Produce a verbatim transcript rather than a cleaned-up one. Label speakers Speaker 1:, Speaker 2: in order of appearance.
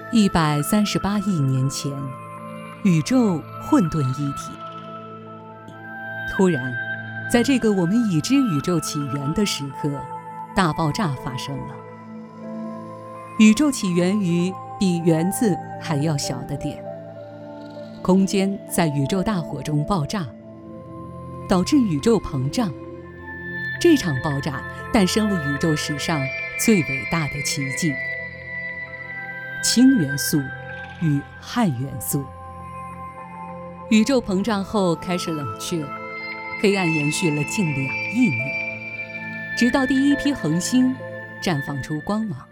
Speaker 1: 一百三十八亿年前，宇宙混沌一体。突然，在这个我们已知宇宙起源的时刻，大爆炸发生了。宇宙起源于比原子还要小的点，空间在宇宙大火中爆炸，导致宇宙膨胀。这场爆炸诞生了宇宙史上最伟大的奇迹——氢元素与氦元素。宇宙膨胀后开始冷却，黑暗延续了近两亿年，直到第一批恒星绽放出光芒。